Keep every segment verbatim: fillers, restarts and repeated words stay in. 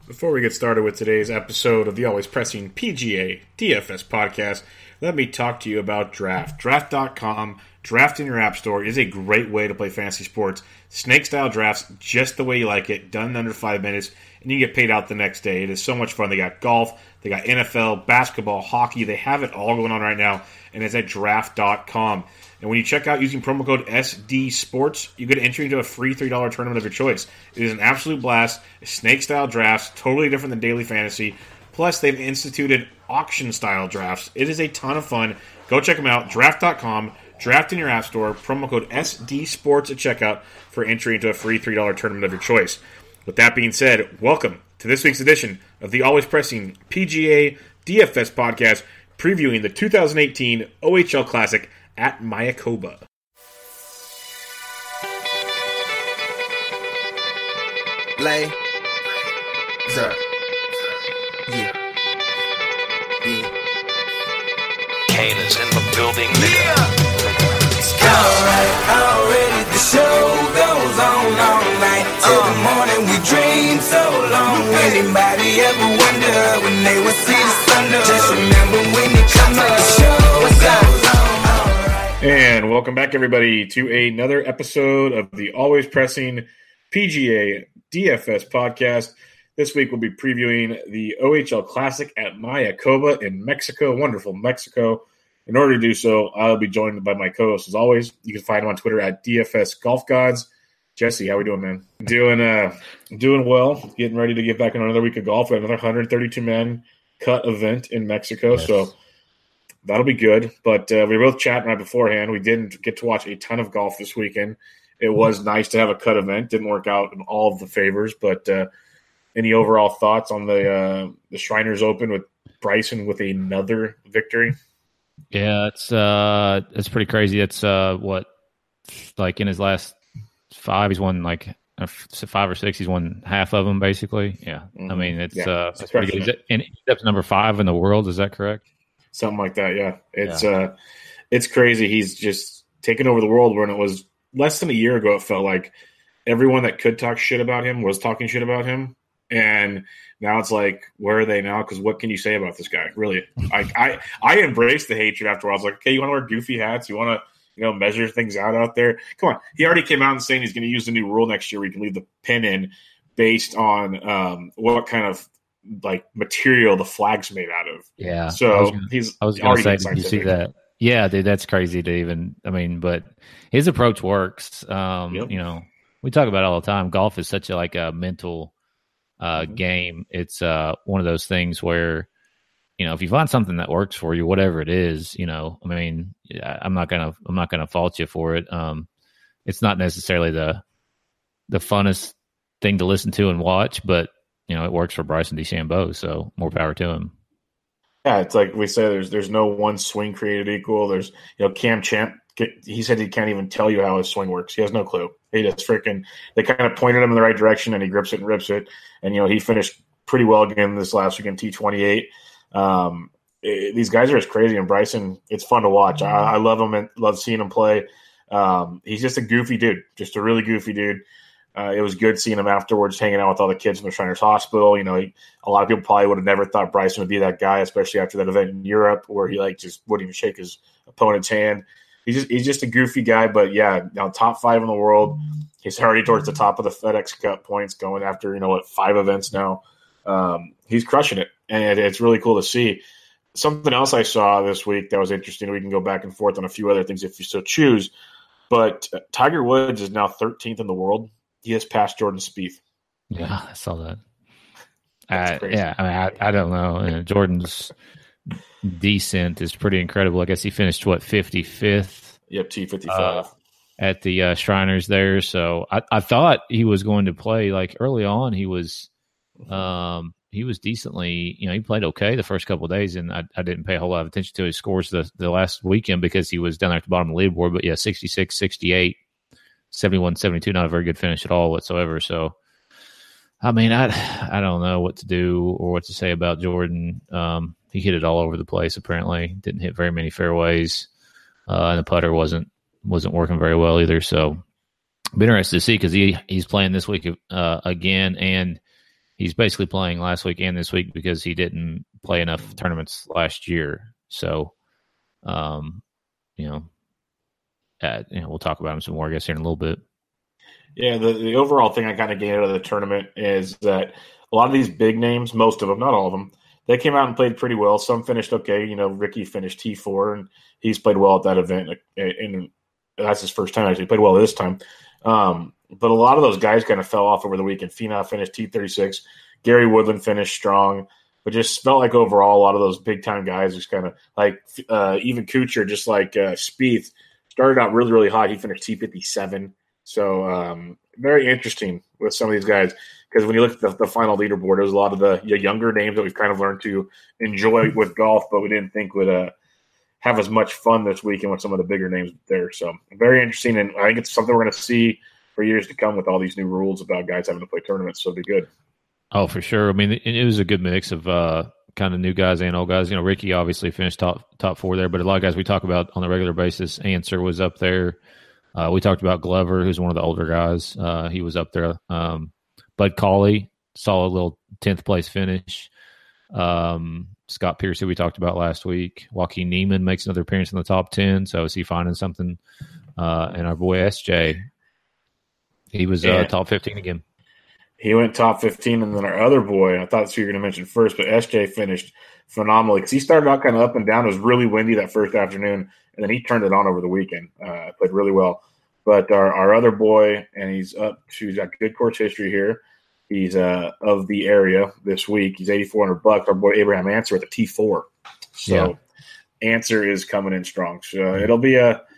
Before we get started with today's episode of the always pressing P G A D F S podcast, let me talk to you about Draft. Draft dot com, Draft in your app store, is a great way to play fantasy sports. Snake-style drafts, just the way you like it, done in under five minutes, and you get paid out the next day. It is so much fun. They got golf, they got N F L, basketball, hockey. They have it all going on right now, and it's at Draft dot com. And when you check out using promo code S D Sports, you get entry into a free three dollars tournament of your choice. It is an absolute blast. Snake-style drafts, totally different than daily fantasy. Plus, they've instituted auction-style drafts. It is a ton of fun. Go check them out, Draft dot com. Draft in your app store, promo code S D Sports at checkout for entry into a free three dollars tournament of your choice. With that being said, welcome to this week's edition of the always pressing P G A D F S podcast, previewing the two thousand eighteen O H L Classic at Mayakoba. Lay. Sir. Yeah. Yeah. Kane is in the building, nigga. Yeah. Alright, already the show goes on all night. Till the morning we dream so long. Anybody ever wonder when they would see the sun? Just remember when you come up, the show goes on. And welcome back, everybody, to another episode of the always pressing P G A D F S podcast. This week we'll be previewing the O H L Classic at Mayakoba in Mexico, wonderful Mexico. In order to do so, I'll be joined by my co-host as always. You can find him on Twitter at D F S Golf Gods. Jesse, how we doing, man? Doing uh, doing well. Getting ready to get back on another week of golf. We have another one hundred thirty-two man cut event in Mexico, yes. So that'll be good. But uh, we were both chatting right beforehand. We didn't get to watch a ton of golf this weekend. It was nice to have a cut event. Didn't work out in all of the favors, but uh, any overall thoughts on the uh, the Shriners Open with Bryson with another victory? Yeah, it's uh, it's pretty crazy. It's uh, what, like in his last five, he's won like five or six. He's won half of them, basically. Yeah, mm-hmm. I mean, it's yeah, uh, it's pretty good. And he's up to number five in the world. Is that correct? Something like that. Yeah, it's yeah. uh, it's crazy. He's just taken over the world. When it was less than a year ago, it felt like everyone that could talk shit about him was talking shit about him. And now it's like, where are they now? Because what can you say about this guy? Really, I, I I embraced the hatred after a while. I was like, okay, you want to wear goofy hats? You want to, you know, measure things out out there? Come on. He already came out and saying he's going to use the new rule next year where you can leave the pin in based on um, what kind of like material the flag's made out of. Yeah. So I was gonna, he's I was going to say, did you see that? Yeah, dude, that's crazy to even. I mean, but his approach works. Um, yep. You know, we talk about it all the time. Golf is such a like a mental uh, game. It's uh, one of those things where, you know, if you find something that works for you, whatever it is, you know, I mean, I'm not gonna, I'm not gonna fault you for it. Um, it's not necessarily the the funnest thing to listen to and watch, but you know, it works for Bryson DeChambeau, so more power to him. Yeah, it's like we say, there's there's no one swing created equal. There's, you know, Cam Champ, he said he can't even tell you how his swing works. He has no clue. He just freaking, they kind of pointed him in the right direction, and he grips it and rips it. And, you know, he finished pretty well again this last week in T twenty-eight. Um, it, these guys are just crazy, and Bryson, it's fun to watch. I, I love him and love seeing him play. Um, he's just a goofy dude, just a really goofy dude. Uh, it was good seeing him afterwards hanging out with all the kids from the Shriners Hospital. You know, he, a lot of people probably would have never thought Bryson would be that guy, especially after that event in Europe where he like just wouldn't even shake his opponent's hand. He's just he's just a goofy guy, but yeah, now top five in the world. He's already towards the top of the FedEx Cup points, going after, you know what, five events now. Um, he's crushing it, and it's really cool to see. Something else I saw this week that was interesting. We can go back and forth on a few other things if you so choose. But uh, Tiger Woods is now thirteenth in the world. He has passed Jordan Spieth. Yeah, I saw that. I, yeah, I mean, I, I don't know. You know, Jordan's descent is pretty incredible. I guess he finished, what, fifty-fifth? Yep, T fifty-five. Uh, at the uh, Shriners there. So I, I thought he was going to play, like, early on. He was um, he was decently, you know, he played okay the first couple of days, and I, I didn't pay a whole lot of attention to his scores the, the last weekend because he was down there at the bottom of the leaderboard. But, yeah, sixty-six, sixty-eight. seventy-one seventy-two, not a very good finish at all whatsoever. So, I mean, I I don't know what to do or what to say about Jordan. Um, he hit it all over the place, apparently. Didn't hit very many fairways. Uh, and the putter wasn't wasn't working very well either. So, I'm interested to see because he, he's playing this week uh, again. And he's basically playing last week and this week because he didn't play enough tournaments last year. So, um, you know, uh, you know, we'll talk about him some more, I guess, here in a little bit. Yeah, the, the overall thing I kind of gained out of the tournament is that a lot of these big names, most of them, not all of them, they came out and played pretty well. Some finished okay. You know, Ricky finished T four, and he's played well at that event. And that's his first time, actually. He played well this time. Um, but a lot of those guys kind of fell off over the weekend. Finau finished T thirty-six. Gary Woodland finished strong. But just felt like overall a lot of those big-time guys just kind of like uh, even Kuchar, just like uh, Spieth, started out really, really hot. He finished T fifty-seven. So um, very interesting with some of these guys because when you look at the, the final leaderboard, there's a lot of the younger names that we've kind of learned to enjoy with golf, but we didn't think would uh, have as much fun this weekend with some of the bigger names there. So very interesting, and I think it's something we're going to see for years to come with all these new rules about guys having to play tournaments. So it'll be good. Oh, for sure. I mean, it, it was a good mix of uh, kind of new guys and old guys. You know, Ricky obviously finished top top four there, but a lot of guys we talk about on a regular basis. Answer was up there. Uh, we talked about Glover, who's one of the older guys. Uh, he was up there. Um, Bud Cauley, solid little tenth place finish. Um, Scott Pierce, who we talked about last week. Joaquin Niemann makes another appearance in the top ten. So is he finding something? Uh, and our boy S J, he was uh, top fifteen again. He went top fifteen, and then our other boy, I thought that's who you were going to mention first, but S J finished phenomenally because he started out kind of up and down. It was really windy that first afternoon, and then he turned it on over the weekend. Uh, played really well. But our, our other boy, and he's up to, he's got good course history here. He's uh, of the area this week. He's eighty-four hundred bucks. Our boy Abraham Answer at the T four. So yeah. Answer is coming in strong. So uh, it'll be a,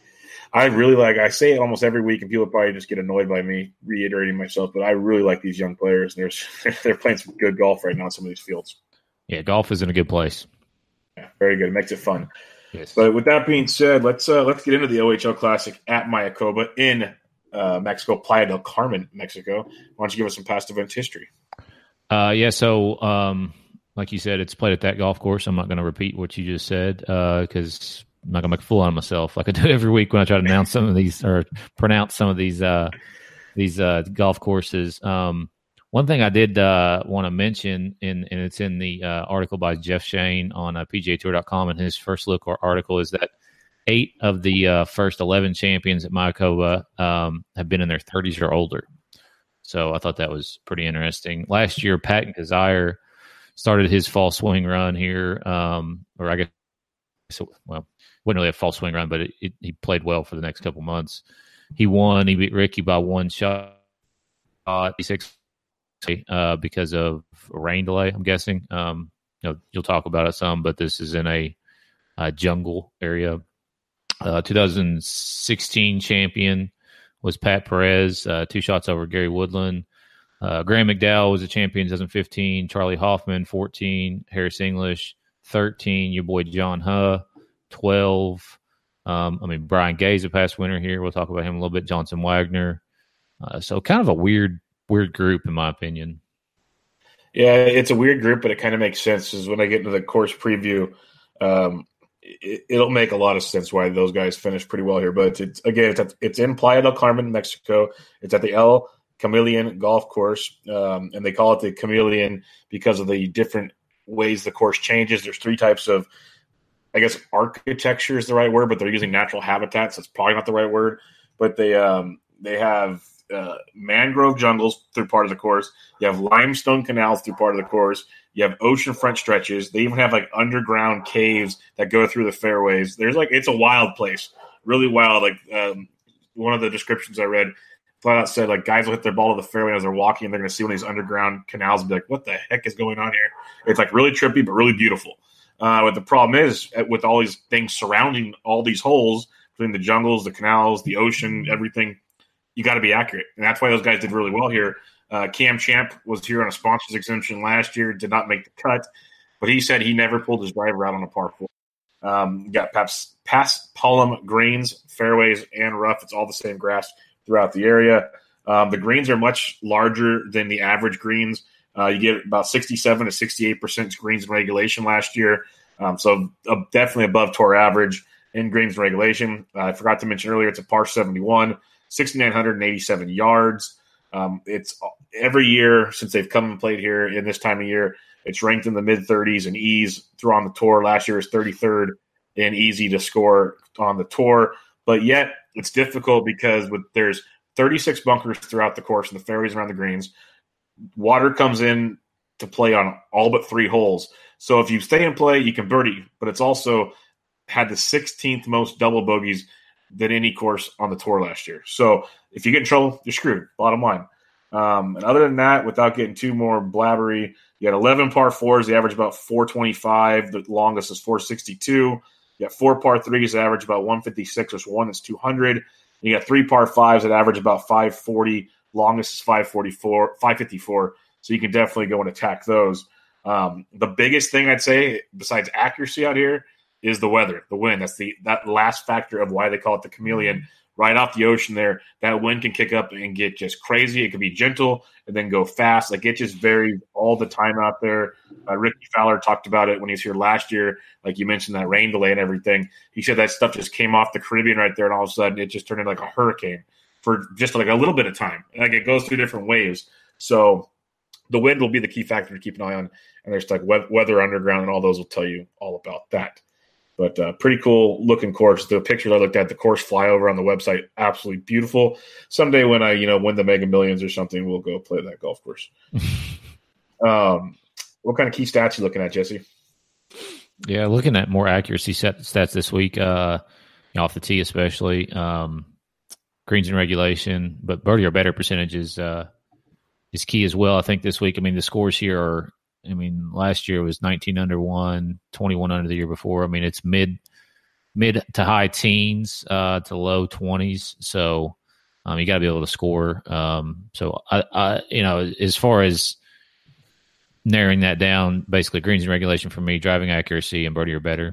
I really like, I say it almost every week, and people probably just get annoyed by me reiterating myself, but I really like these young players. And they're, they're playing some good golf right now in some of these fields. Yeah, golf is in a good place. Yeah, very good. It makes it fun. Yes. But with that being said, let's uh, let's get into the O H L Classic at Mayakoba in uh, Mexico, Playa del Carmen, Mexico. Why don't you give us some past event history? Uh, yeah, so um, like you said, it's played at that golf course. I'm not going to repeat what you just said because uh, I'm not going to make a fool out of myself like I do every week when I try to announce some of these or pronounce some of these uh, these uh, golf courses. Um, one thing I did uh, want to mention, in, and it's in the uh, article by Jeff Shane on uh, P G A Tour dot com, and his first look article is that eight of the uh, first eleven champions at Mayakoba um, have been in their thirties or older. So I thought that was pretty interesting. Last year, Patton Kizzire started his fall swing run here, um, or I guess, so, well, wasn't really a fall swing run, but it, it, he played well for the next couple months. He won. He beat Ricky by one shot, six. Uh, because of a rain delay, I'm guessing. Um, you know, you'll talk about it some, but this is in a, a jungle area. Uh, twenty sixteen champion was Pat Perez, uh, two shots over Gary Woodland. Uh, Graham McDowell was a champion in twenty fifteen. Charlie Hoffman, fourteen. Harris English, thirteen. Your boy John Huh, twelve. Um, I mean, Brian Gay's a past winner here. We'll talk about him a little bit. Johnson Wagner. Uh, so kind of a weird Weird group, in my opinion. Yeah, it's a weird group, but it kind of makes sense. Is when I get into the course preview, um, it, it'll make a lot of sense why those guys finished pretty well here. But it's, again, it's, at, it's in Playa del Carmen, Mexico. It's at the El Chameleon Golf Course, um, and they call it the Chameleon because of the different ways the course changes. There's three types of, I guess, architecture is the right word, but they're using natural habitats. That's probably not the right word. But they um, they have Uh, mangrove jungles through part of the course. You have limestone canals through part of the course. You have oceanfront stretches. They even have like underground caves that go through the fairways. There's like, it's a wild place, really wild. Like um, one of the descriptions I read flat out said like guys will hit their ball to the fairway as they're walking, and they're going to see one of these underground canals and be like, what the heck is going on here? It's like really trippy, but really beautiful. Uh, but the problem is with all these things surrounding all these holes between the jungles, the canals, the ocean, everything, you got to be accurate. And that's why those guys did really well here. Uh, Cam Champ was here on a sponsor's exemption last year, did not make the cut, but he said he never pulled his driver out on a par four. Um, you got pass, pass Palm greens, fairways, and rough. It's all the same grass throughout the area. Um, the greens are much larger than the average greens. Uh, you get about sixty-seven to sixty-eight percent greens in regulation last year. Um, so uh, definitely above tour average in greens in regulation. Uh, I forgot to mention earlier, it's a par seventy-one. six thousand nine hundred eighty-seven yards. Um, it's every year since they've come and played here in this time of year, it's ranked in the mid thirties in ease through on the tour. Last year was thirty-third in easy to score on the tour, but yet it's difficult because with there's thirty-six bunkers throughout the course and the fairways around the greens. Water comes in to play on all but three holes. So if you stay in play, you can birdie, but it's also had the sixteenth most double bogeys than any course on the tour last year. So if you get in trouble, you're screwed, bottom line. Um, and other than that, without getting too more blabbery, you got eleven par fours, the average about four twenty-five. The longest is four sixty-two. You got four par threes that average about one fifty-six. There's one that's two hundred. You got three par fives that average about five forty. Longest is five forty-four, five fifty-four. So you can definitely go and attack those. Um, the biggest thing I'd say, besides accuracy out here, is the weather, the wind. That's the that last factor of why they call it the chameleon. Right off the ocean there, that wind can kick up and get just crazy. It could be gentle and then go fast. Like, it just varies all the time out there. Uh, Ricky Fowler talked about it when he was here last year. Like you mentioned, that rain delay and everything. He said that stuff just came off the Caribbean right there, and all of a sudden it just turned into like a hurricane for just like a little bit of time. Like, it goes through different waves. So the wind will be the key factor to keep an eye on. And there's like weather underground, and all those will tell you all about that. But uh, pretty cool looking course. The picture I looked at, the course flyover on the website, absolutely beautiful. Someday when I, you know, win the Mega Millions or something, we'll go play that golf course. um, what kind of key stats are you looking at, Jesse? Yeah, looking at more accuracy set, stats this week, uh, you know, off the tee especially, um, greens and regulation, but birdie or better percentages uh, is key as well. I think this week, I mean, the scores here are, I mean, last year was nineteen under one, twenty-one under the year before. I mean, it's mid mid to high teens uh, to low twenties. So um, you got to be able to score. Um, so, I, I, you know, as far as narrowing that down, basically greens and regulation for me, driving accuracy and birdie or better.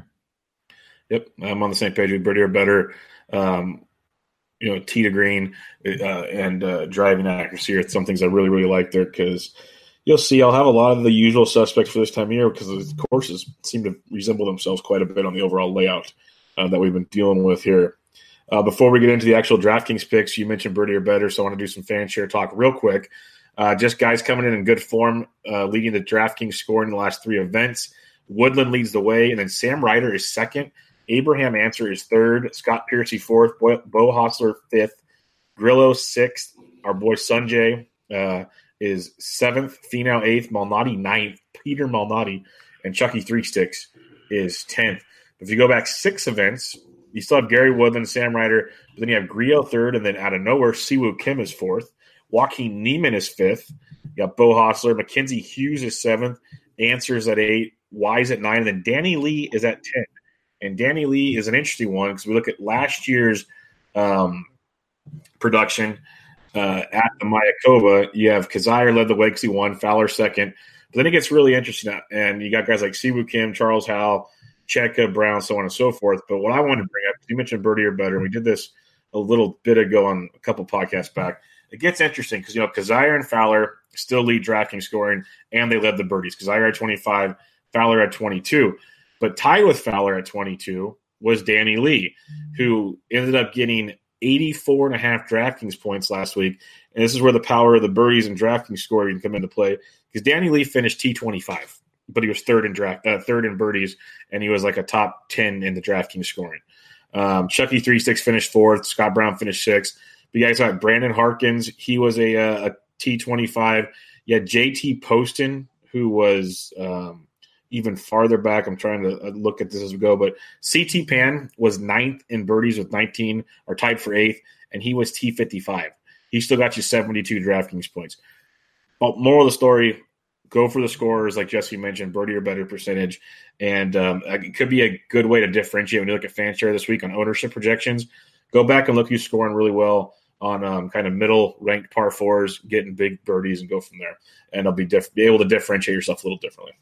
Yep, I'm on the same page with birdie or better. Um, you know, tee to green uh, and uh, driving accuracy are some things I really, really like there, because you'll see I'll have a lot of the usual suspects for this time of year because the courses seem to resemble themselves quite a bit on the overall layout uh, that we've been dealing with here. Uh, before we get into the actual DraftKings picks, you mentioned birdie or better, so I want to do some fan share talk real quick. Uh, just guys coming in in good form, uh, leading the DraftKings scoring in the last three events. Woodland leads the way, and then Sam Ryder is second. Abraham Answer is third. Scott Piercy fourth. Bo, Bo Hostler fifth. Grillo sixth. Our boy Sanjay uh, is seventh. Finau eighth. Malnati ninth. Peter Malnati and Chucky Three Sticks is tenth. If you go back six events, you still have Gary Woodland, Sam Ryder, but then you have Grillo third, and then out of nowhere, Siwoo Kim is fourth. Joaquin Neiman is fifth. You got Bo Hostler. Mackenzie Hughes is seventh. Answers at eight. Wise at nine. And then Danny Lee is at ten. And Danny Lee is an interesting one because we look at last year's um, production uh, at the Mayakoba. You have Kazire led the way because he won, Fowler second. But then it gets really interesting. And you got guys like Siwoo Kim, Charles Howell, Cheka, Brown, so on and so forth. But what I wanted to bring up, you mentioned birdie or better. We did this a little bit ago on a couple podcasts back. It gets interesting because, you know, Kazire and Fowler still lead DraftKings scoring, and they led the birdies. Kazire at twenty-five, Fowler at twenty-two. But tied with Fowler at twenty-two was Danny Lee, who ended up getting eighty-four and a half DraftKings points last week. And this is where the power of the birdies and DraftKings scoring come into play, because Danny Lee finished T twenty-five, but he was third in draft, uh, third in birdies, and he was like a top ten in the DraftKings scoring. Um, Chucky Three Sticks finished fourth. Scott Brown finished sixth. But you guys got Brandon Harkins. He was a, a, a T twenty-five. You had J T Poston, who was um, even farther back. I'm trying to look at this as we go. But C T Pan was ninth in birdies with nineteen, or tied for eighth, and he was T fifty-five. He still got you seventy-two DraftKings points. But moral of the story, go for the scorers, like Jesse mentioned, birdie or better percentage. And um, it could be a good way to differentiate when you look at FanShare this week on ownership projections. Go back and look who's scoring really well on um, kind of middle-ranked par fours, getting big birdies, and go from there. And it'll be, diff- be able to differentiate yourself a little differently.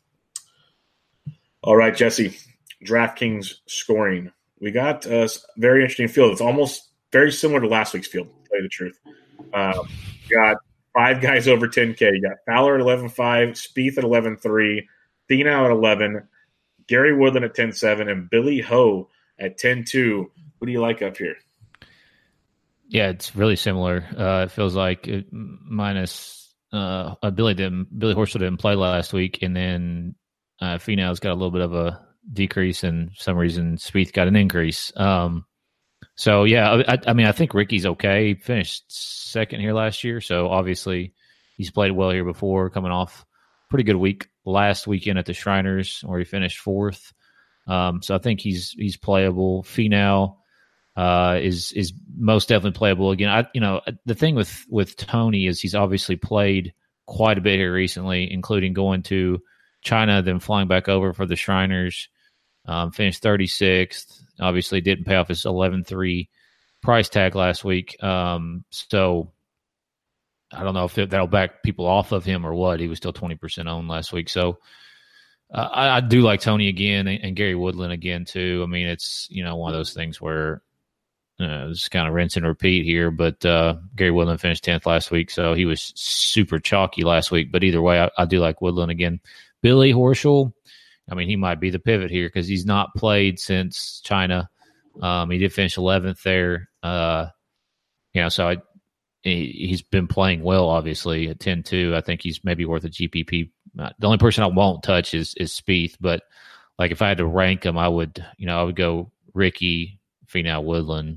All right, Jesse, DraftKings scoring. We got a very interesting field. It's almost very similar to last week's field, to tell you the truth. Um, we got five guys over ten K. You got Fowler at eleven five, Spieth at eleven three, Finau at eleven, Gary Woodland at ten seven, and Billy Ho at ten two. What do you like up here? Yeah, it's really similar. Uh, it feels like it, minus uh, uh, Billy didn't Billy Horschel didn't play last week, and then uh, Finau's got a little bit of a decrease, and for some reason Spieth got an increase. Um, so yeah, I, I mean, I think Ricky's okay. He finished second here last year, so obviously he's played well here before, coming off a pretty good week last weekend at the Shriners, where he finished fourth. Um, so I think he's he's playable. Finau uh, is is most definitely playable again. I, you know, the thing with with Tony is he's obviously played quite a bit here recently, including going to China, then flying back over for the Shriners. Um, finished thirty-sixth. Obviously, didn't pay off his eleven three price tag last week. Um, so I don't know if that'll back people off of him or what. He was still twenty percent owned last week. So uh, I, I do like Tony again and, and Gary Woodland again too. I mean, it's, you know, one of those things where Uh, it's kind of rinse and repeat here, but uh, Gary Woodland finished tenth last week, so he was super chalky last week. But either way, I, I do like Woodland again. Billy Horschel, I mean, he might be the pivot here because he's not played since China. Um, he did finish eleventh there. Uh, you know, so I, he, he's been playing well, obviously, at ten two. I think he's maybe worth a G P P. Uh, the only person I won't touch is is Spieth, but like if I had to rank them, I would, you know, I would go Ricky, Finau, Woodland.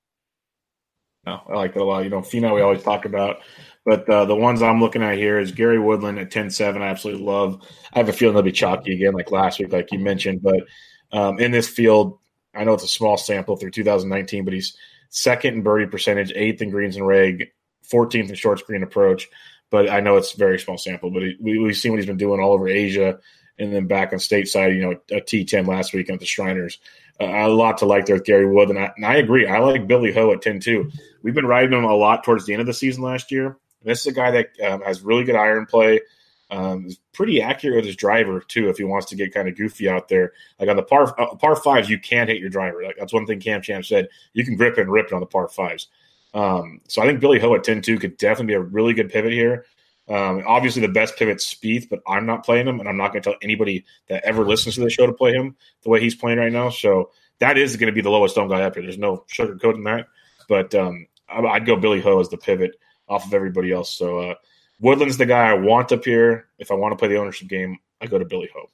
No, I like that a lot. You know, Finau we always talk about, but uh, the ones I'm looking at here is Gary Woodland at ten seven. I absolutely love. I have a feeling they'll be chalky again like last week, like you mentioned. But um, in this field, I know it's a small sample through two thousand nineteen, but he's second in birdie percentage, eighth in greens and reg, fourteenth in short screen approach. But I know it's a very small sample. But he, we, we've seen what he's been doing all over Asia and then back on stateside, you know, a T ten last week at the Shriners. Uh, a lot to like there with Gary Wood, and I, and I agree. I like Billy Ho at ten two. We've been riding him a lot towards the end of the season last year. This is a guy that um, has really good iron play. Um, is pretty accurate with his driver too. If he wants to get kind of goofy out there, like on the par uh, par fives, you can't hit your driver. Like that's one thing Cam Champ said. You can grip and rip it on the par fives. Um, so I think Billy Ho at ten two could definitely be a really good pivot here. Um, obviously, the best pivot's Spieth, but I'm not playing him, and I'm not going to tell anybody that ever listens to the show to play him the way he's playing right now. So that is going to be the lowest owned guy up here. There's no sugarcoating that. But um, I'd go Billy Ho as the pivot off of everybody else. So uh, Woodland's the guy I want up here. If I want to play the ownership game, I go to Billy Ho.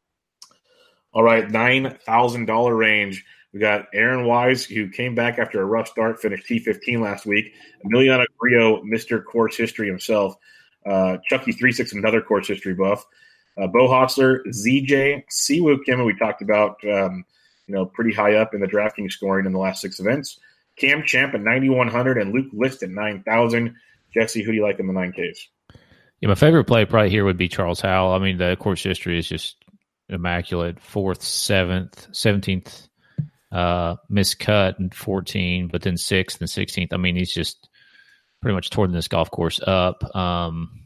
All right, nine thousand dollars range. We got Aaron Wise, who came back after a rough start, finished T fifteen last week. Emiliano Grillo, Mister Course History himself. Uh, Chucky three six, another course history buff. Uh, Bo Hossler, Z J, Siwoo Kim, we talked about, um, you know, pretty high up in the DraftKings scoring in the last six events. Cam Champ at ninety-one hundred and Luke List at nine thousand. Jesse, who do you like in the nine Ks? Yeah, my favorite play probably here would be Charles Howell. I mean, the course history is just immaculate. Fourth, seventh, seventeenth, uh, missed cut, and fourteen, but then sixth and sixteenth. I mean, he's just pretty much torn this golf course up. Um,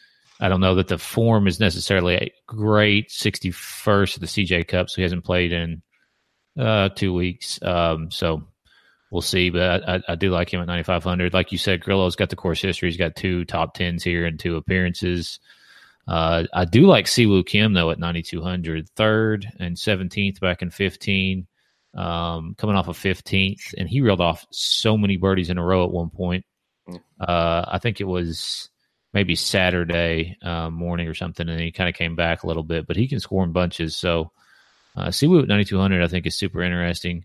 I don't know that the form is necessarily a great. sixty-first of the C J Cup, so he hasn't played in uh, two weeks. Um, so we'll see, but I, I do like him at ninety-five hundred. Like you said, Grillo's got the course history. He's got two top tens here and two appearances. Uh, I do like Siwoo Kim, though, at ninety-two hundred. Third and seventeenth back in fifteen, um, coming off of fifteenth, and he reeled off so many birdies in a row at one point. Uh, I think it was maybe Saturday uh, morning or something, and he kind of came back a little bit, but he can score in bunches. So uh, Siwoo at ninety-two hundred I think is super interesting.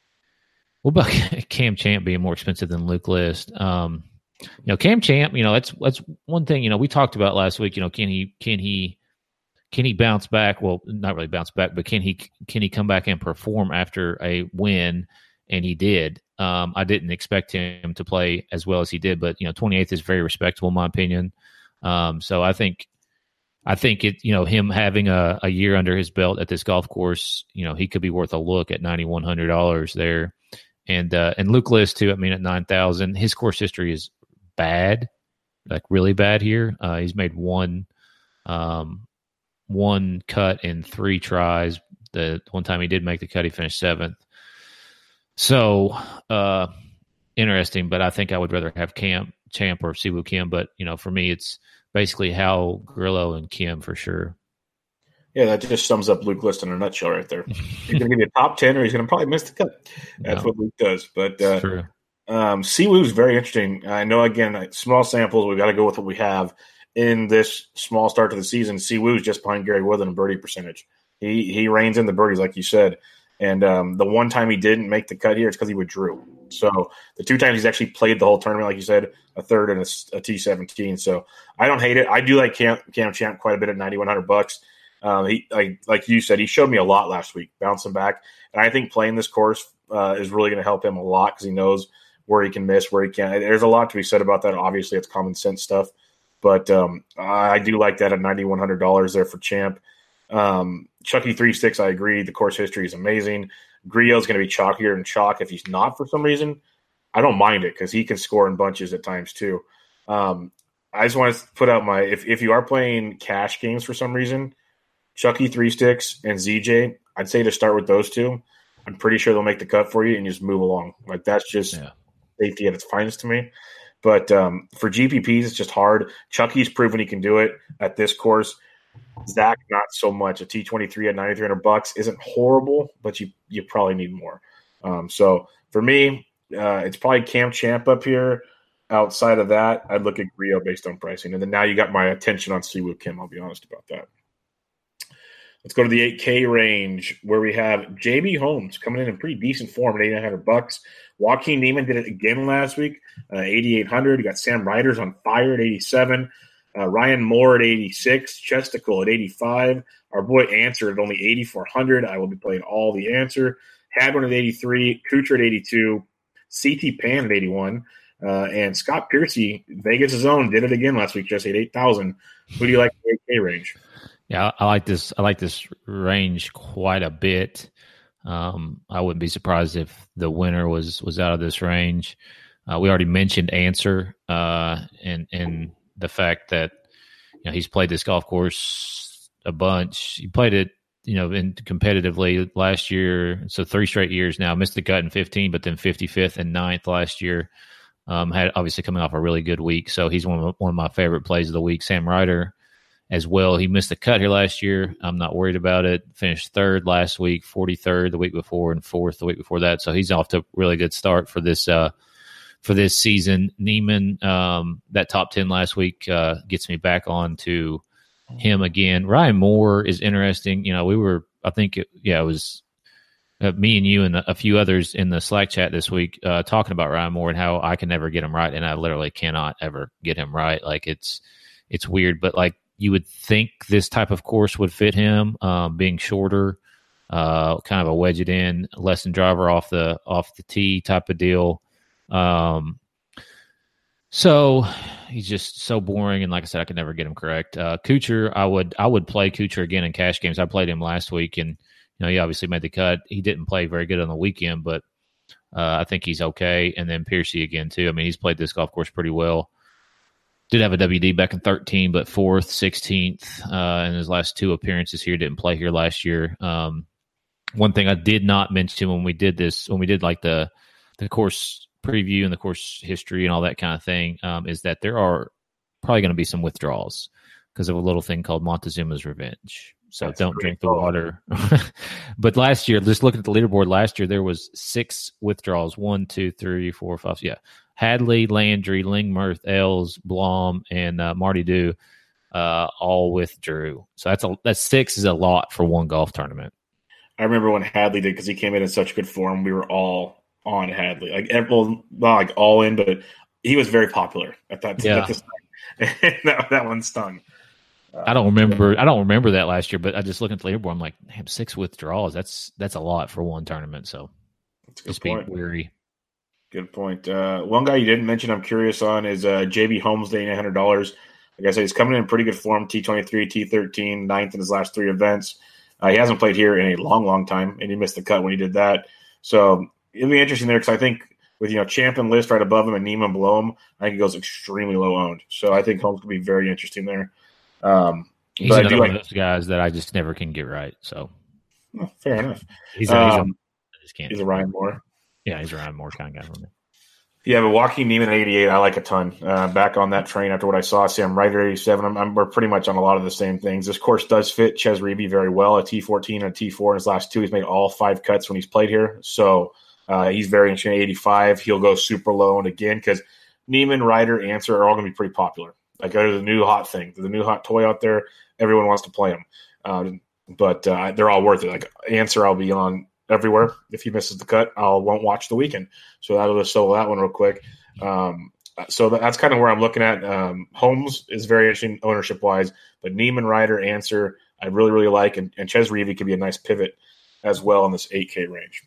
What about Cam Champ being more expensive than Luke List? Um, you know, Cam Champ, you know, that's that's one thing, you know, we talked about last week, you know, can he can he can he bounce back? Well, not really bounce back, but can he can he come back and perform after a win? And he did. Um, I didn't expect him to play as well as he did, but you know, twenty-eighth is very respectable in my opinion. Um, so I think, I think it, you know, him having a, a year under his belt at this golf course, you know, he could be worth a look at ninety-one hundred dollars there. And, uh, and Luke List too, I mean, at nine thousand, his course history is bad, like really bad here. Uh, he's made one, um, one cut in three tries. The one time he did make the cut, he finished seventh. So, uh, interesting, but I think I would rather have Cam Champ or Siwoo Kim. But, you know, for me, it's basically Howell, Grillo, and Kim for sure. Yeah, that just sums up Luke List in a nutshell right there. He's going to give you a top ten, or he's going to probably miss the cut. That's no. what Luke does. But uh, Um, Siwoo is very interesting. I know, again, small samples. We've got to go with what we have in this small start to the season. Siwoo is just behind Gary Woodland in birdie percentage. He he reigns in the birdies, like you said. And um, the one time he didn't make the cut here, it's because he withdrew. So the two times he's actually played the whole tournament, like you said, a third and a, a T seventeen. So I don't hate it. I do like Cam, Cam Champ quite a bit at ninety-one hundred bucks. Um, he like like you said, he showed me a lot last week, bouncing back. And I think playing this course uh, is really going to help him a lot because he knows where he can miss, where he can't. There's a lot to be said about that. Obviously, it's common sense stuff. But um, I do like that at ninety-one hundred dollars there for Champ. Um, Chucky three six, I agree. The course history is amazing. Griot's going to be chalkier than chalk if he's not for some reason. I don't mind it because he can score in bunches at times too. Um, I just want to put out my if, – if you are playing cash games for some reason, Chucky three sticks and Z J, I'd say to start with those two. I'm pretty sure they'll make the cut for you and just move along. Like that's just yeah. safety at its finest to me. But um, for G P Ps, it's just hard. Chucky's proven he can do it at this course. Zach, not so much. A T twenty-three at ninety-three hundred bucks isn't horrible, but you you probably need more. Um, so for me, uh, it's probably Cam Champ up here. Outside of that, I'd look at Griot based on pricing. And then now you got my attention on Siwoo Kim. I'll be honest about that. Let's go to the eight K range where we have J B Holmes coming in in pretty decent form at eighty-nine hundred bucks. Joaquin Niemann did it again last week, uh, eighty-eight hundred. You got Sam Ryder's on fire at eighty-seven. Uh, Ryan Moore at eighty-six. Chesticle at eighty-five. Our boy Answer at only eighty-four hundred. I will be playing all the Answer. Hadwin at eighty-three. Kuchar at eighty-two. C T Pan at eighty-one. Uh, and Scott Piercy, Vegas' own, did it again last week, just at eight thousand. Who do you like in the eight K range? Yeah, I like this. I like this range quite a bit. Um, I wouldn't be surprised if the winner was was out of this range. Uh, we already mentioned Answer, uh, and and the fact that you know he's played this golf course a bunch. He played it, you know, in competitively last year. So three straight years now. Missed the cut in fifteen, but then fifty-fifth and ninth last year. Um, had obviously coming off a really good week, so he's one of one of my favorite plays of the week. Sam Ryder as well. He missed the cut here last year. I'm not worried about it. Finished third last week, forty-third the week before, and fourth the week before that. So he's off to a really good start for this uh, for this season. Neiman, um, that top ten last week uh, gets me back on to him again. Ryan Moore is interesting. You know, we were, I think, it, yeah, it was uh, me and you and a few others in the Slack chat this week uh, talking about Ryan Moore and how I can never get him right, and I literally cannot ever get him right. Like it's it's weird, but like. You would think this type of course would fit him, um, being shorter, uh, kind of a wedge it in, less than driver off the off the tee type of deal. Um, so he's just so boring, and like I said, I could never get him correct. Uh, Kuchar, I would I would play Kuchar again in cash games. I played him last week, and you know he obviously made the cut. He didn't play very good on the weekend, but uh, I think he's okay. And then Piercy again too. I mean, he's played this golf course pretty well. Did have a W D back in thirteen, but fourth, sixteenth uh, in his last two appearances here. Didn't play here last year. Um, one thing I did not mention when we did this, when we did like the the course preview and the course history and all that kind of thing, um, is that there are probably going to be some withdrawals because of a little thing called Montezuma's Revenge. So That's don't drink the cool. water. But last year, just looking at the leaderboard last year, there was six withdrawals. One, two, three, four, five. Yeah. Hadley, Landry, Lingmerth, Els, Blom, and uh, Marty Dew uh, all withdrew. So that's a that's six is a lot for one golf tournament. I remember when Hadley did because he came in in such good form. We were all on Hadley, like well, not like all in, but he was very popular at that. Yeah. At this time. that that one stung. Uh, I don't remember. I don't remember that last year, but I just look at the leaderboard. I'm like, damn, six withdrawals. That's that's a lot for one tournament. So just be weary. Good point. Uh, one guy you didn't mention I'm curious on is uh, J B Holmes, eight hundred dollars. Like I said, he's coming in pretty good form, T twenty-three, T thirteen, ninth in his last three events. Uh, he hasn't played here in a long, long time, and he missed the cut when he did that. So it'll be interesting there because I think with, you know, Champ and List right above him and Neiman below him, I think he goes extremely low owned. So I think Holmes could be very interesting there. Um, he's but another I do one like, of those guys that I just never can get right. So oh, fair enough. He's a, he's, a, um, I just can't. he's a Ryan Moore. Yeah, he's a Ryan Moore kind of guy for me. Yeah, but Joaquin Neiman at eighty-eight, I like a ton. Uh, back on that train after what I saw. Sam Ryder eighty-seven. I'm, I'm, we're pretty much on a lot of the same things. This course does fit Ches Reavie very well. A T fourteen and a T four in his last two. He's made all five cuts when he's played here. So Uh, he's very interesting, eighty-five. He'll go super low and again because Neiman, Ryder, Answer are all going to be pretty popular. Like they're the new hot thing, they're the new hot toy out there. Everyone wants to play them, um, but uh, they're all worth it. Like Answer, I'll be on everywhere. If he misses the cut, I won't watch the weekend. So that'll just solo that one real quick. Um, so that, that's kind of where I'm looking at. Um, Holmes is very interesting ownership wise, but Neiman, Ryder, Answer, I really really like, and, and Ches Reavie could be a nice pivot as well in this eight K range.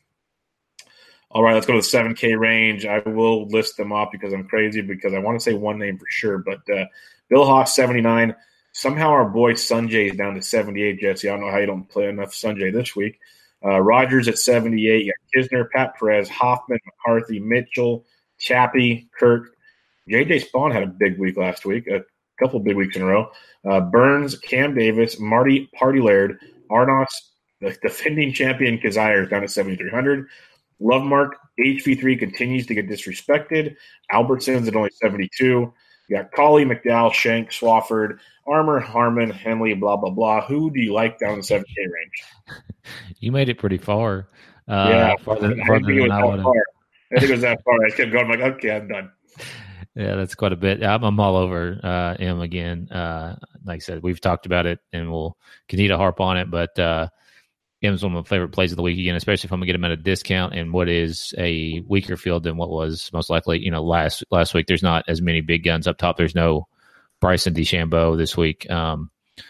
All right, let's go to the seven K range. I will list them off because I'm crazy because I want to say one name for sure. But uh, Bill Haas, seventy-nine. Somehow our boy Sunjay is down to seventy-eight, Jesse. I don't know how you don't play enough Sunjay this week. Uh, Rogers at seventy-eight. You got Kisner, Pat Perez, Hoffman, McCarthy, Mitchell, Chappie, Kirk. J J Spawn had a big week last week, a couple big weeks in a row. Uh, Burns, Cam Davis, Marty Party Laird, Arnos, the defending champion Kazire is down at seventy-three hundred. Lovemark, H V three continues to get disrespected. Albertson's at only seventy-two. You got Colley, McDowell, Shank, Swafford, Armour, Harmon, Henley, blah, blah, blah. Who do you like down in the seven K range? You made it pretty far. Uh, yeah, farther, I, didn't farther think it was than I that would've. far. I think it was that far. I kept going. I'm like, okay, I'm done. Yeah, that's quite a bit. I'm, I'm all over uh, him again. Uh, like I said, we've talked about it, and we'll continue to harp on it. But uh, M's one of my favorite plays of the week again, especially if I'm gonna get him at a discount in what is a weaker field than what was most likely. You know, last last week there's not as many big guns up top. There's no Bryson DeChambeau this week. Um,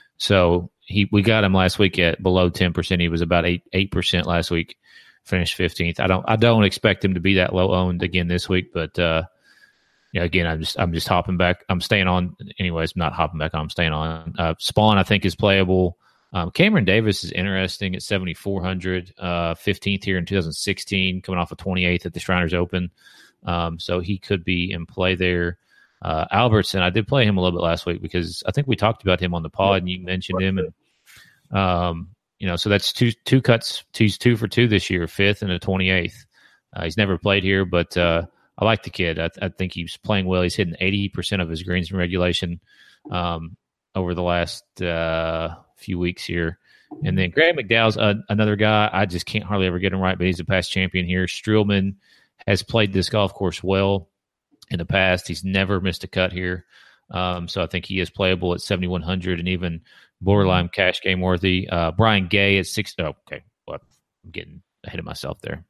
so he we got him last week at below ten percent. He was about eight eight percent last week. Finished fifteenth. I don't I don't expect him to be that low owned again this week, but uh, yeah, again I'm just I'm just hopping back. I'm staying on. Anyways, not hopping back on. I'm staying on. Uh, Spawn I think is playable. Um, Cameron Davis is interesting at seventy-four hundred, uh, fifteenth here in two thousand sixteen, coming off of twenty-eighth at the Shriners Open. Um, so he could be in play there. Uh, Albertson, I did play him a little bit last week because I think we talked about him on the pod and you mentioned him. And, um, you know, so that's two two cuts. He's two for two this year, fifth and a twenty-eighth. Uh, he's never played here, but uh, I like the kid. I, I think he's playing well. He's hitting eighty percent of his greens in regulation um, over the last uh, few weeks here. And then Graham McDowell's uh, another guy. I just can't hardly ever get him right, but he's a past champion here. Streelman has played this golf course well in the past. He's never missed a cut here. Um, so I think he is playable at seventy-one hundred and even borderline cash game worthy. Uh, Brian Gay at six. Oh, okay. Well, I'm getting ahead of myself there.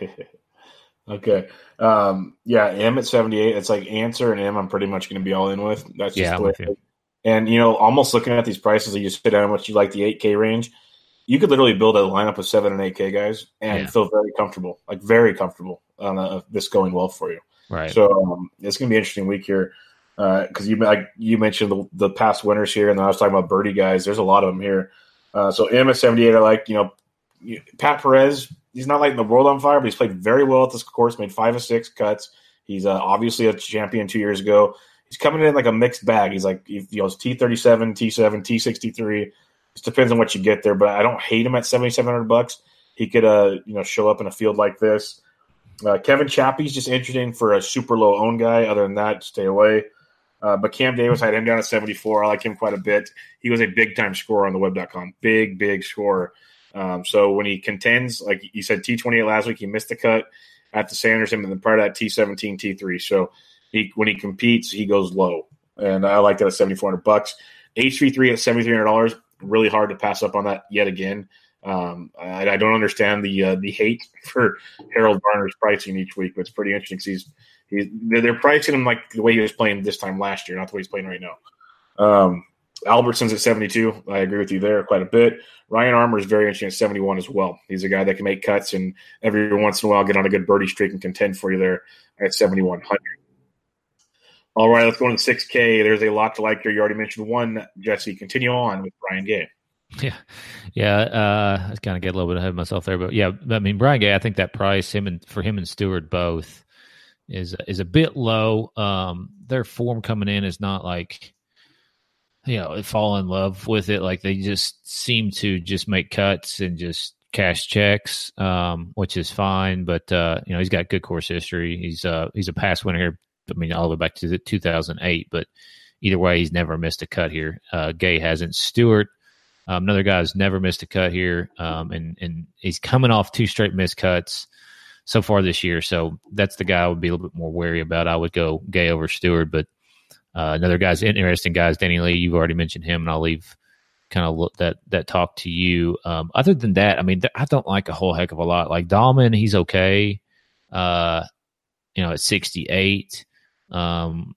Okay. Um, yeah, M at seventy-eight. It's like Answer and M I'm pretty much going to be all in with. That's just Yeah, the way I'm with you. And, you know, almost looking at these prices, you just fit down how much you like the eight K range. You could literally build a lineup of seven and eight K guys and Yeah. feel very comfortable, like very comfortable on uh, this going well for you. Right. So um, it's going to be an interesting week here because uh, you like you mentioned the, the past winners here, and then I was talking about birdie guys. There's a lot of them here. Uh, so M at seventy-eight, I like, you know, Pat Perez. He's not lighting the world on fire, but he's played very well at this course, made five or six cuts. He's uh, obviously a champion two years ago. He's coming in like a mixed bag. He's like, you know, T thirty-seven, T seven, T sixty-three. It depends on what you get there, but I don't hate him at seventy-seven hundred bucks. He could, uh, you know, show up in a field like this. Uh, Kevin Chappie's just interesting for a super low owned guy. Other than that, stay away. Uh, but Cam Davis, I had him down at seventy-four. I like him quite a bit. He was a big time scorer on the web dot com. Big, big scorer. Um, so when he contends, like you said, T twenty-eight last week, he missed the cut at the Sanderson, and then prior to that, T seventeen, T three. So he, when he competes, he goes low. And I like that at seventy-four hundred bucks. H V three at seventy-three hundred dollars. Really hard to pass up on that yet again. Um, I, I don't understand the uh, the hate for Harold Varner's pricing each week, but it's pretty interesting because he's, he's they're, they're pricing him like the way he was playing this time last year, not the way he's playing right now. Um, Albertson's at seventy-two. I agree with you there quite a bit. Ryan Armour is very interesting at seventy-one as well. He's a guy that can make cuts and every once in a while get on a good birdie streak and contend for you there at seventy-one hundred. All right, let's go into the six K. There's a lot to like here. You already mentioned one, Jesse. Continue on with Brian Gay. Yeah, yeah. Uh, I kind of get a little bit ahead of myself there, but yeah, I mean Brian Gay. I think that price him and for him and Stewart both is is a bit low. Um, their form coming in is not like, you know, fall in love with it. Like they just seem to just make cuts and just cash checks, um, which is fine. But uh, you know, he's got good course history. He's uh he's a past winner here. I mean, all the way back to the two thousand eight. But either way, he's never missed a cut here. Uh, Gay hasn't. Stewart. Um, another guy who's never missed a cut here, um, and and he's coming off two straight missed cuts. so far this year. So that's the guy I would be a little bit more wary about. I would go Gay over Stewart, but uh, another guy's interesting guy is Danny Lee. You've already mentioned him, and I'll leave kind of look that that talk to you. Um, other than that, I mean, th- I don't like a whole heck of a lot. Like Dahlman, he's okay. Uh, you know, at sixty-eight. Um,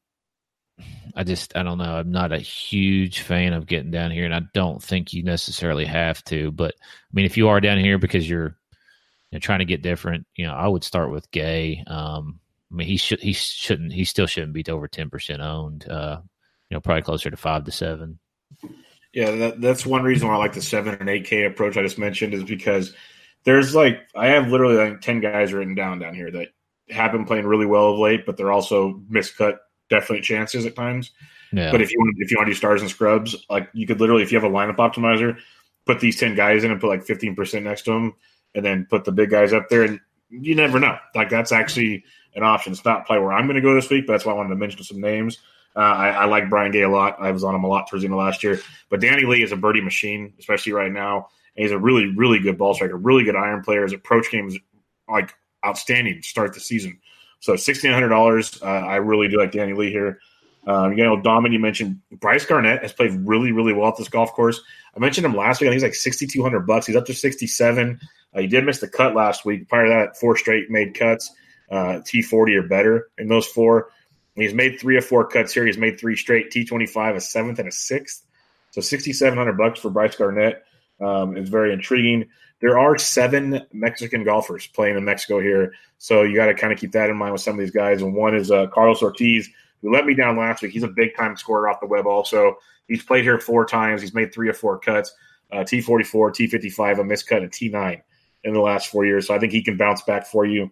I just, I don't know. I'm not a huge fan of getting down here, and I don't think you necessarily have to. But I mean, if you are down here because you're you know, trying to get different, you know, I would start with Gay. Um, I mean, he should, he shouldn't, he still shouldn't be over ten percent owned. Uh, you know, probably closer to five to seven. Yeah, that, that's one reason why I like the seven and eight K approach I just mentioned is because there's like I have literally like ten guys written down down here that have been playing really well of late, but they're also miscut definite chances at times. Yeah. But if you want if you want to do stars and scrubs, like you could literally, if you have a lineup optimizer, put these ten guys in and put like fifteen percent next to them, and then put the big guys up there, and you never know. Like that's actually an option. It's not probably where I'm going to go this week, but that's why I wanted to mention some names. Uh, I, I like Brian Gay a lot. I was on him a lot towards the end of last year. But Danny Lee is a birdie machine, especially right now. And he's a really, really good ball striker, really good iron player. His approach game is like outstanding to start the season. So sixteen hundred dollars, uh, I really do like Danny Lee here. Um, you know, Domin, you mentioned Bryce Garnett has played really, really well at this golf course. I mentioned him last week. I think he's like sixty-two hundred bucks. He's up to sixty-seven. Uh, he did miss the cut last week. Prior to that, four straight made cuts, uh, T forty or better in those four. He's made three or four cuts here. He's made three straight, T twenty-five, a seventh, and a sixth. So sixty-seven hundred bucks for Bryce Garnett um, is very intriguing. There are seven Mexican golfers playing in Mexico here, so you got to kind of keep that in mind with some of these guys. And one is uh, Carlos Ortiz, who let me down last week. He's a big-time scorer off the web also. He's played here four times. He's made three or four cuts, uh, T forty-four, T fifty-five, a missed cut, and T nine in the last four years. So I think he can bounce back for you.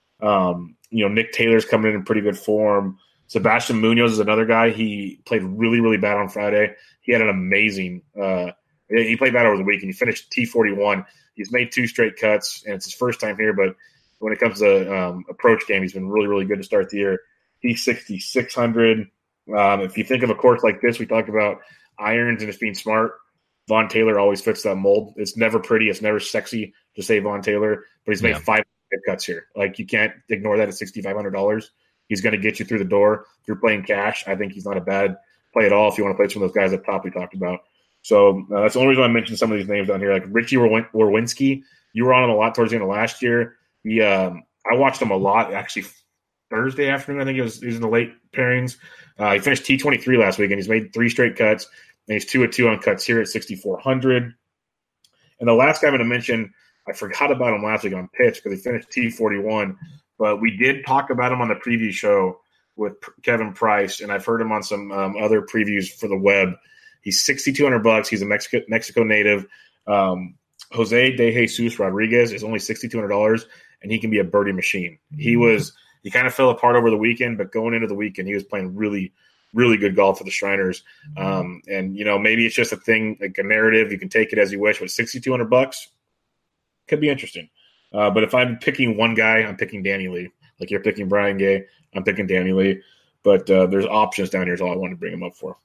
Um, you know, Nick Taylor's coming in in pretty good form. Sebastian Munoz is another guy. He played really, really bad on Friday. He had an amazing uh, – he played bad over the weekend. He finished T forty-one. He's made two straight cuts, and it's his first time here. But when it comes to um, approach game, he's been really, really good to start the year. He's sixty-six hundred. Um, if you think of a course like this, we talked about irons and just being smart. Vaughn Taylor always fits that mold. It's never pretty. It's never sexy to say Vaughn Taylor, but he's made yeah. five cuts here. Like, you can't ignore that at sixty-five hundred dollars. He's going to get you through the door. If you're playing cash, I think he's not a bad play at all if you want to play some of those guys up top we talked about. So uh, that's the only reason I mentioned some of these names down here. Like Richie Warwinski, you were on him a lot towards the end of last year. He, um, I watched him a lot, actually, Thursday afternoon. I think it was, he was in the late pairings. Uh, he finished T twenty-three last week, and he's made three straight cuts. And he's two of two on cuts here at sixty-four hundred. And the last guy I'm going to mention, I forgot about him last week on pitch because he finished T forty-one. But we did talk about him on the preview show with Kevin Price, and I've heard him on some um, other previews for the web. He's sixty-two hundred bucks. He's a Mexico, Mexico native. Um, Jose De Jesus Rodriguez is only sixty-two hundred dollars, and he can be a birdie machine. He was he kind of fell apart over the weekend, but going into the weekend, he was playing really, really good golf for the Shriners. Um, and you know, maybe it's just a thing, like a narrative. You can take it as you wish, but sixty-two hundred bucks could be interesting. Uh, but if I'm picking one guy, I'm picking Danny Lee. Like you're picking Brian Gay, I'm picking Danny Lee. But uh, there's options down here is all I wanted to bring him up for.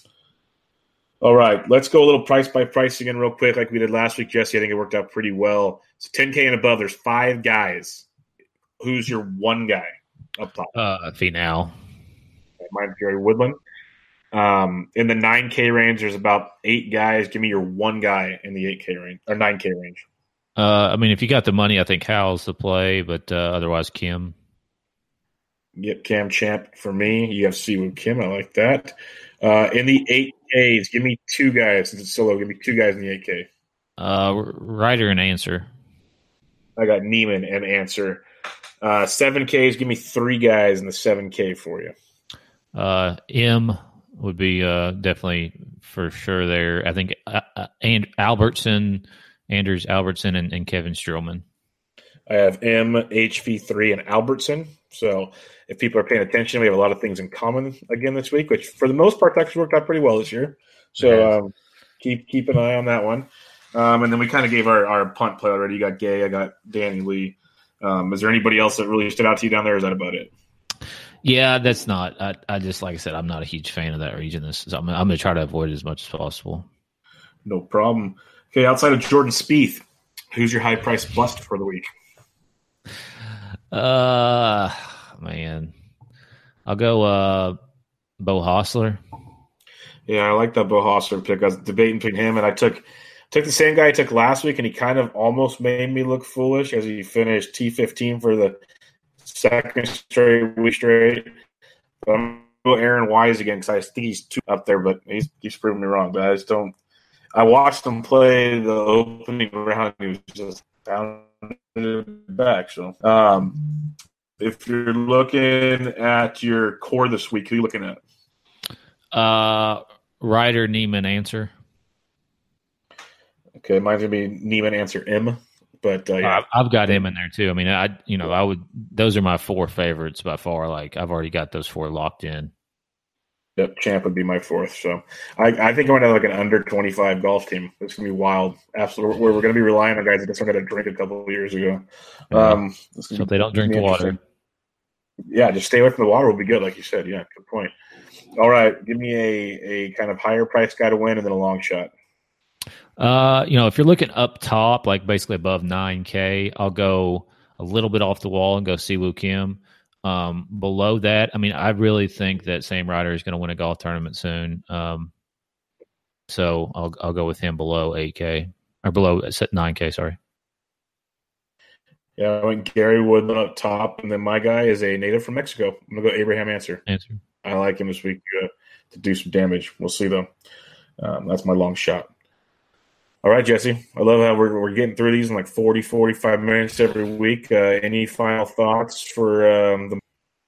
All right, let's go a little price by price again real quick like we did last week, Jesse. I think it worked out pretty well. So ten K and above, there's five guys. Who's your one guy up top? Uh, Finau. Mine's Gary Woodland. Um, in the nine K range, there's about eight guys. Give me your one guy in the eight K range or nine K range. Uh, I mean, if you got the money, I think Hal's the play, but uh, otherwise, Kim. Yep, Cam Champ for me. U F C with Kim. I like that. Uh, in the eight Ks, give me two guys. Since it's solo, give me two guys in the eight K. Uh, Ryder and Answer. I got Neiman and Answer. Uh, seven Ks, give me three guys in the seven K for you. Uh, M would be uh, definitely for sure there. I think uh, uh, and Albertson, Anders Albertson, and, and Kevin Streelman. I have M, H V three, and Albertson. So if people are paying attention, we have a lot of things in common again this week, which for the most part actually worked out pretty well this year. So um, keep keep an eye on that one. Um, and then we kind of gave our, our punt play already. You got Gay, I got Danny Lee. Um, is there anybody else that really stood out to you down there? Or is that about it? Yeah, that's not. I, I just, like I said, I'm not a huge fan of that region. This, so I'm, I'm going to try to avoid it as much as possible. No problem. Okay, outside of Jordan Spieth, who's your high price bust for the week? Uh, man, I'll go uh, Bo Hostler. Yeah, I like that Bo Hostler pick. I was debating between him, and I took took the same guy I took last week, and he kind of almost made me look foolish as he finished T fifteen for the second straight week straight. But I'm going to go Aaron Wise again because I think he's two up there, but he's he's proven me wrong. But I just don't. I watched him play the opening round. He was just down back. So, um, if you're looking at your core this week, who are you looking at? Uh, Ryder, Neiman, Answer. Okay, mine's gonna be Neiman, Answer, M. But uh, yeah. I've got him in there too. I mean, I you know I would. Those are my four favorites by far. Like I've already got those four locked in. Yep, Champ would be my fourth. So I, I think I'm gonna have like an under twenty-five golf team. It's gonna be wild. Absolutely, we're, we're gonna be relying on guys that just got a drink a couple of years ago. Um, so if they don't drink the water. Yeah, just stay away from the water will be good, like you said. Yeah, good point. All right, give me a a kind of higher price guy to win, and then a long shot. Uh, you know, if you're looking up top, like basically above nine K, I'll go a little bit off the wall and go Siwoo Kim. Um, below that, I mean, I really think that Sam Ryder is going to win a golf tournament soon. Um, so I'll I'll go with him below eight K or below nine K. Sorry. Yeah, I went Gary Woodland up top, and then my guy is a native from Mexico. I'm gonna go Abraham Answer. Answer. I like him this week uh, to do some damage. We'll see though. Um, that's my long shot. All right, Jesse. I love how we're we're getting through these in like forty, forty-five minutes every week. Uh, any final thoughts for um, the?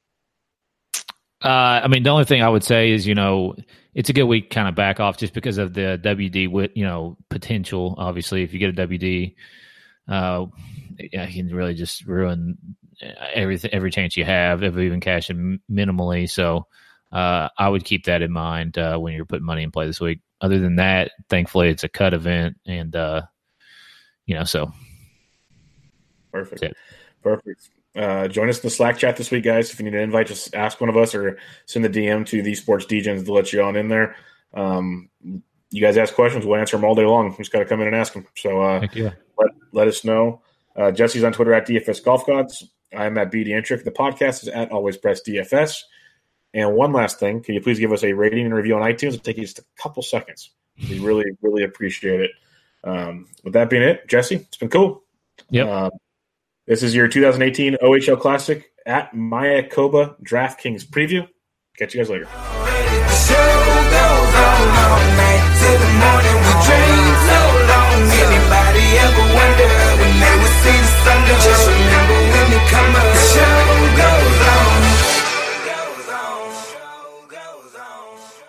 Uh, I mean, the only thing I would say is, you know, it's a good week kind of back off just because of the W D with, you know, potential. Obviously, if you get a W D, uh, yeah, you can really just ruin everything, every chance you have of even cashing minimally. So uh, I would keep that in mind uh, when you're putting money in play this week. Other than that, thankfully, it's a cut event, and uh, you know, so perfect, perfect. Uh, join us in the Slack chat this week, guys. If you need an invite, just ask one of us or send the D M to the Sports D Gens to let you on in there. Um, you guys ask questions, we'll answer them all day long. You just got to come in and ask them. So uh, yeah. let let us know. Uh, Jesse's on Twitter at D F S Golf Gods. I'm at B D Entrick. The podcast is at Always Press D F S. And one last thing, can you please give us a rating and review on iTunes? It'll take you just a couple seconds. We really, really appreciate it. Um, with that being it, Jesse, it's been cool. Yep. Uh, this is your two thousand eighteen O H L Classic at Mayakoba DraftKings preview. Catch you guys later.